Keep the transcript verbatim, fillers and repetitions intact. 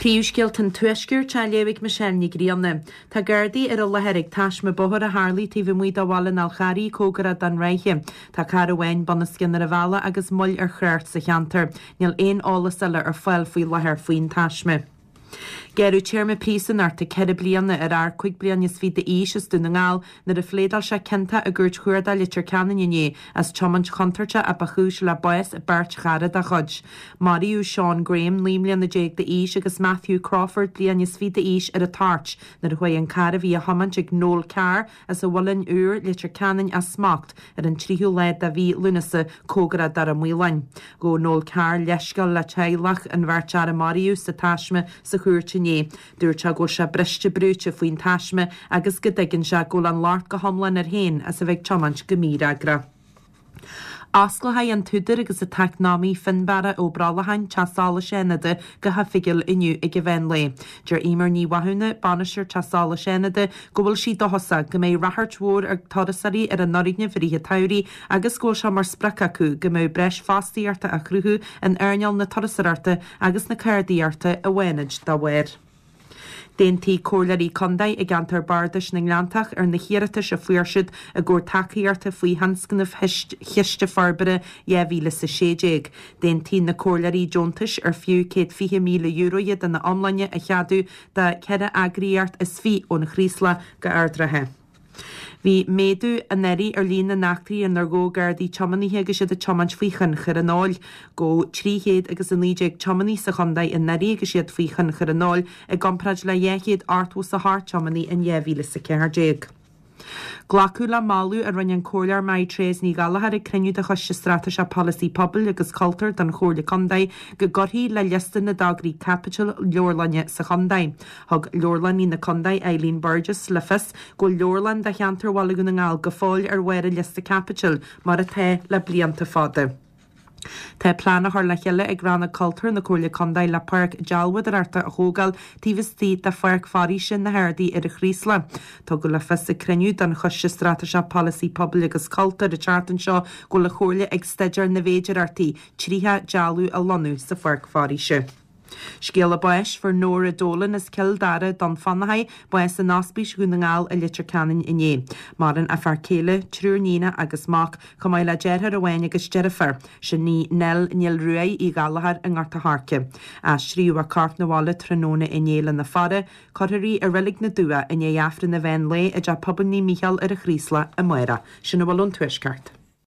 Príomhscéalt an tuisciúr te léigh Michelle ní gríanna. Tá Gardaí ar a lehéigh taisme bothar a Harlaí tí bhí muid amháil alcharí cógara don Reiche. Tá car amhain bana scinar a bhela agus mull ar chreirt sa cheantar. Níl éon álas eile ar foiil faoi lethir faoin taisme. Gerú tíirme prísan arta cead blianana ar air chuig blian is fi de ísis duna ngáil na a phlédal se cinnta a gúirt chuirda litir canan inné as chomant contarte a bachúis le buas a bart charad a chud. Mariú Sean Graham límlian na déag de ís agus Matthew Crawford blian is fi de ís ar a tart na a chuig an cara bhí a hamant ag nól car as a bhfuilin úr litir canan a smacht ar an tríú leid a bhí lunasa cógara dar a mhuilein. Go nól car leisgal le teilech an bhartear a Mariú sa taisme sa chuirtin Dúirt se go se briste brúte faoin taisme agus go dtaigeann se go an láart go thomlainn ar hain as a bheith tomant go mír agra. Asclatha an túidir agus a teicnámaí finbara ó bralahain teasála sénada go hafigiil inniu ag go bhain le. Deir imar ní wathúna banisir teasála sénada go bhfuil si do hosa go mé rathart mhór ag todasarí ar an noríne bhríthe tairí agus scóil se mar sprecha acu go mé breis fástaíarta a chruthú an airneall na todasararta agus na cairdaíarta a bhhainid dá bhair. Déntí cólarí condaid ag antar bardas na Nglantach ar na chiairta se fuirsid a ggur takeíarta faoi hanscanmh chiiste farbere éhíle sa sééig. Déntí na cólarí Jontas ar fiú cé fiche míle euroiad an na omlainne a cheadú de cead agriíart is fi ón chrísla go ardrathe. Bhí méadú a neirí ar lína nachtaí an ar ggó Gardaí tomaníthe agus siad a tomant faoichan chur an áil go tríchéad agus an níideag tomaní sa chundaid in neirí agus siad faoichan chur an áil ag gompraid le dhéchéad artú sa háart tomaní in éhíle sa ceardéag. Glacu le máú a rinnean cóir maid tréis ní galahar ag cruniú de chuiste stratas a policy pobl agus cultar don chóirla condaid go gorthaí le listan na dagarí capital leorlanne sa condaid. Thug leorlaní na condaid Eileen Burgess le fis go leorlan de cheantar bhla go na ngáil go fáil ar bhair a lista capital mar a the le blianta fada. Tá plánach ar le cheile ag ranna cultúr na cóirla condaid le park Jalwood ar arta a thógáil tíhistí de farc farí sin na hairdaí ar a chrísla. Tá go le fis a cruniú don chuiste stratas a policy pobl agus cultar a chartan seo go le chóirla ag steidir na bhéidir artaí tríthe jalú a lonú sa farc farí se. Scéal a buis for nóir a dólan is cildara don fannahaid buis an náspís gúna ngáil a litir canan inné. Maran a fear céile, trúrnína agus mach cumáid le dearthar a bhain agus dearafar, sin ní nel níl ruaid í galahar an garta harce. A sríú a cart na bhála tróna inélan na fada, choirí a rilig na dua in é afran na bhain le a de pobanní Michael ar a chrísla a muire, sin a bhfuil an tuisceart.